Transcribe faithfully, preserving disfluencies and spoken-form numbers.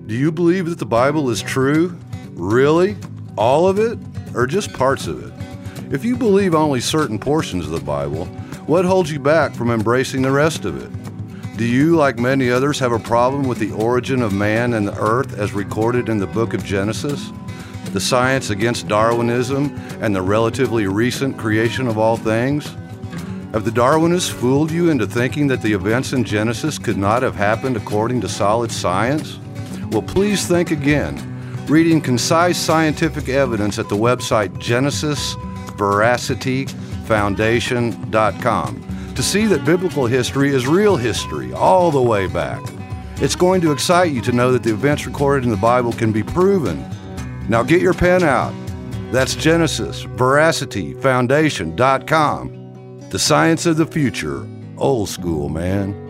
Do you believe that the Bible is true? Really? All of it? Or just parts of it? If you believe only certain portions of the Bible, what holds you back from embracing the rest of it? Do you, like many others, have a problem with the origin of man and the earth as recorded in the book of Genesis? The science against Darwinism and the relatively recent creation of all things? Have the Darwinists fooled you into thinking that the events in Genesis could not have happened according to solid science? Well, please think again, reading concise scientific evidence at the website Genesis Veracity Foundation dot com to see that biblical history is real history all the way back. It's going to excite you to know that the events recorded in the Bible can be proven. Now get your pen out. That's Genesis Veracity Foundation dot com. The science of the future, old school, man.